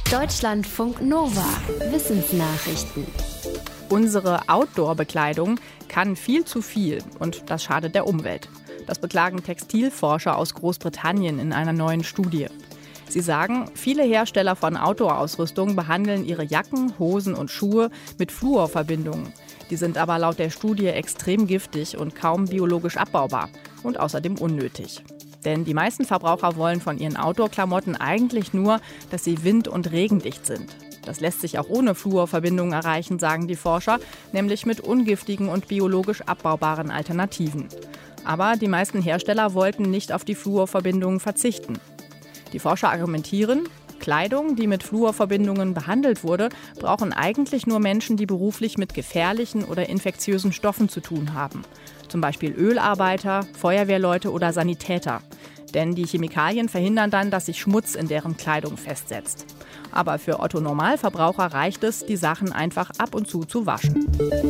Deutschlandfunk Nova. Wissensnachrichten. Unsere Outdoor-Bekleidung kann viel zu viel und das schadet der Umwelt. Das beklagen Textilforscher aus Großbritannien in einer neuen Studie. Sie sagen, viele Hersteller von Outdoor-Ausrüstung behandeln ihre Jacken, Hosen und Schuhe mit Fluorverbindungen. Die sind aber laut der Studie extrem giftig und kaum biologisch abbaubar und außerdem unnötig. Denn die meisten Verbraucher wollen von ihren Outdoor-Klamotten eigentlich nur, dass sie wind- und regendicht sind. Das lässt sich auch ohne Fluorverbindungen erreichen, sagen die Forscher, nämlich mit ungiftigen und biologisch abbaubaren Alternativen. Aber die meisten Hersteller wollten nicht auf die Fluorverbindungen verzichten. Die Forscher argumentieren, Kleidung, die mit Fluorverbindungen behandelt wurde, brauchen eigentlich nur Menschen, die beruflich mit gefährlichen oder infektiösen Stoffen zu tun haben. Zum Beispiel Ölarbeiter, Feuerwehrleute oder Sanitäter. Denn die Chemikalien verhindern dann, dass sich Schmutz in deren Kleidung festsetzt. Aber für Otto-Normalverbraucher reicht es, die Sachen einfach ab und zu waschen.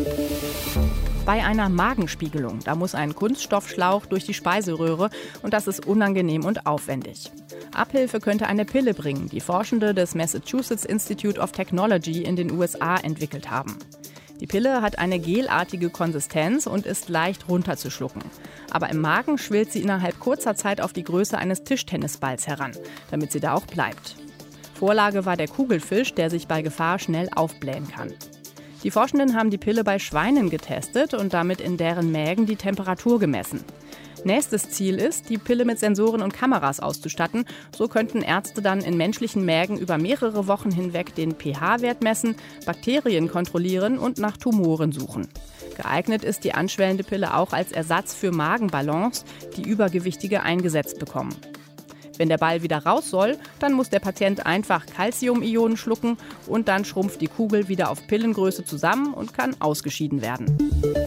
Bei einer Magenspiegelung, da muss ein Kunststoffschlauch durch die Speiseröhre und das ist unangenehm und aufwendig. Abhilfe könnte eine Pille bringen, die Forschende des Massachusetts Institute of Technology in den USA entwickelt haben. Die Pille hat eine gelartige Konsistenz und ist leicht runterzuschlucken. Aber im Magen schwillt sie innerhalb kurzer Zeit auf die Größe eines Tischtennisballs heran, damit sie da auch bleibt. Vorlage war der Kugelfisch, der sich bei Gefahr schnell aufblähen kann. Die Forschenden haben die Pille bei Schweinen getestet und damit in deren Mägen die Temperatur gemessen. Nächstes Ziel ist, die Pille mit Sensoren und Kameras auszustatten. So könnten Ärzte dann in menschlichen Mägen über mehrere Wochen hinweg den pH-Wert messen, Bakterien kontrollieren und nach Tumoren suchen. Geeignet ist die anschwellende Pille auch als Ersatz für Magenballons, die Übergewichtige eingesetzt bekommen. Wenn der Ball wieder raus soll, dann muss der Patient einfach Calcium-Ionen schlucken und dann schrumpft die Kugel wieder auf Pillengröße zusammen und kann ausgeschieden werden.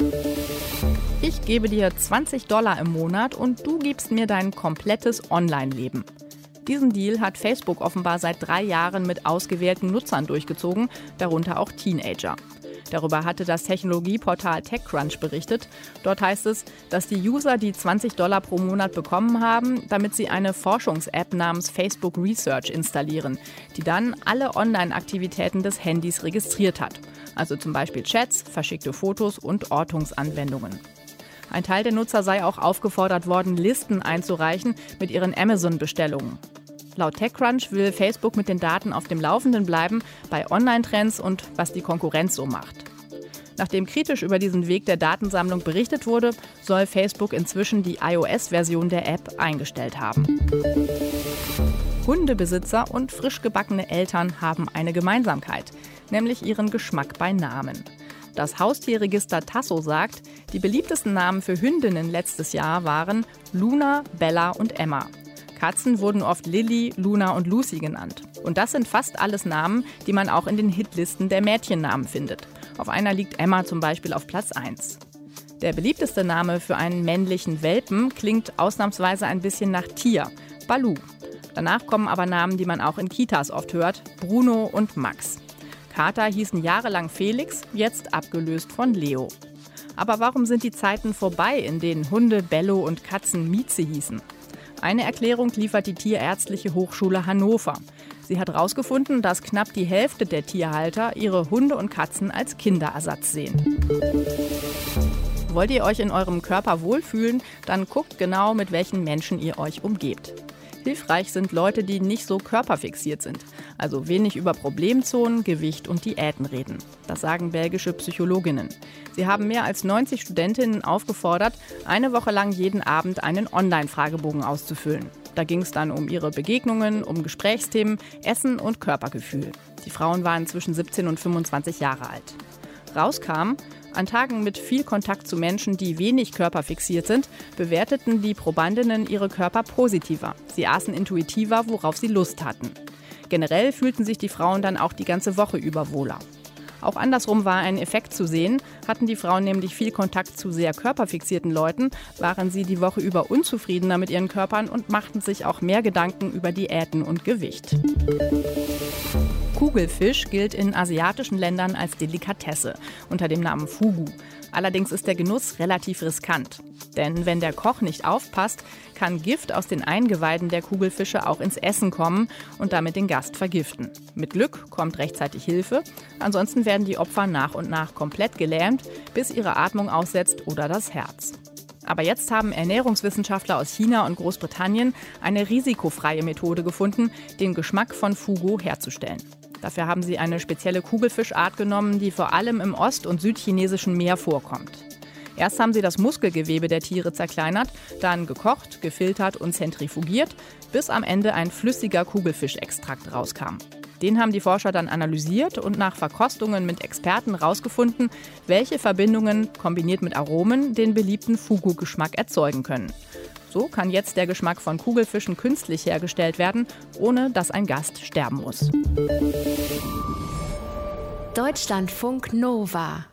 Ich gebe dir $20 im Monat und du gibst mir dein komplettes Online-Leben. Diesen Deal hat Facebook offenbar seit 3 Jahren mit ausgewählten Nutzern durchgezogen, darunter auch Teenager. Darüber hatte das Technologieportal TechCrunch berichtet. Dort heißt es, dass die User die $20 pro Monat bekommen haben, damit sie eine Forschungs-App namens Facebook Research installieren, die dann alle Online-Aktivitäten des Handys registriert hat. Also zum Beispiel Chats, verschickte Fotos und Ortungsanwendungen. Ein Teil der Nutzer sei auch aufgefordert worden, Listen einzureichen mit ihren Amazon-Bestellungen. Laut TechCrunch will Facebook mit den Daten auf dem Laufenden bleiben bei Online-Trends und was die Konkurrenz so macht. Nachdem kritisch über diesen Weg der Datensammlung berichtet wurde, soll Facebook inzwischen die iOS-Version der App eingestellt haben. Hundebesitzer und frisch gebackene Eltern haben eine Gemeinsamkeit, nämlich ihren Geschmack bei Namen. Das Haustierregister Tasso sagt, die beliebtesten Namen für Hündinnen letztes Jahr waren Luna, Bella und Emma. Katzen wurden oft Lilly, Luna und Lucy genannt. Und das sind fast alles Namen, die man auch in den Hitlisten der Mädchennamen findet. Auf einer liegt Emma zum Beispiel auf Platz 1. Der beliebteste Name für einen männlichen Welpen klingt ausnahmsweise ein bisschen nach Tier, Baloo. Danach kommen aber Namen, die man auch in Kitas oft hört, Bruno und Max. Kater hießen jahrelang Felix, jetzt abgelöst von Leo. Aber warum sind die Zeiten vorbei, in denen Hunde Bello und Katzen Mieze hießen? Eine Erklärung liefert die Tierärztliche Hochschule Hannover. Sie hat herausgefunden, dass knapp die Hälfte der Tierhalter ihre Hunde und Katzen als Kinderersatz sehen. Wollt ihr euch in eurem Körper wohlfühlen, dann guckt genau, mit welchen Menschen ihr euch umgebt. Hilfreich sind Leute, die nicht so körperfixiert sind, also wenig über Problemzonen, Gewicht und Diäten reden. Das sagen belgische Psychologinnen. Sie haben mehr als 90 Studentinnen aufgefordert, eine Woche lang jeden Abend einen Online-Fragebogen auszufüllen. Da ging es dann um ihre Begegnungen, um Gesprächsthemen, Essen und Körpergefühl. Die Frauen waren zwischen 17 und 25 Jahre alt. Rauskam, an Tagen mit viel Kontakt zu Menschen, die wenig körperfixiert sind, bewerteten die Probandinnen ihre Körper positiver. Sie aßen intuitiver, worauf sie Lust hatten. Generell fühlten sich die Frauen dann auch die ganze Woche über wohler. Auch andersrum war ein Effekt zu sehen. Hatten die Frauen nämlich viel Kontakt zu sehr körperfixierten Leuten, waren sie die Woche über unzufriedener mit ihren Körpern und machten sich auch mehr Gedanken über Diäten und Gewicht. Kugelfisch gilt in asiatischen Ländern als Delikatesse unter dem Namen Fugu. Allerdings ist der Genuss relativ riskant. Denn wenn der Koch nicht aufpasst, kann Gift aus den Eingeweiden der Kugelfische auch ins Essen kommen und damit den Gast vergiften. Mit Glück kommt rechtzeitig Hilfe, ansonsten werden die Opfer nach und nach komplett gelähmt, bis ihre Atmung aussetzt oder das Herz. Aber jetzt haben Ernährungswissenschaftler aus China und Großbritannien eine risikofreie Methode gefunden, den Geschmack von Fugu herzustellen. Dafür haben sie eine spezielle Kugelfischart genommen, die vor allem im ost- und südchinesischen Meer vorkommt. Erst haben sie das Muskelgewebe der Tiere zerkleinert, dann gekocht, gefiltert und zentrifugiert, bis am Ende ein flüssiger Kugelfischextrakt rauskam. Den haben die Forscher dann analysiert und nach Verkostungen mit Experten rausgefunden, welche Verbindungen kombiniert mit Aromen den beliebten Fugu-Geschmack erzeugen können. So kann jetzt der Geschmack von Kugelfischen künstlich hergestellt werden, ohne dass ein Gast sterben muss. Deutschlandfunk Nova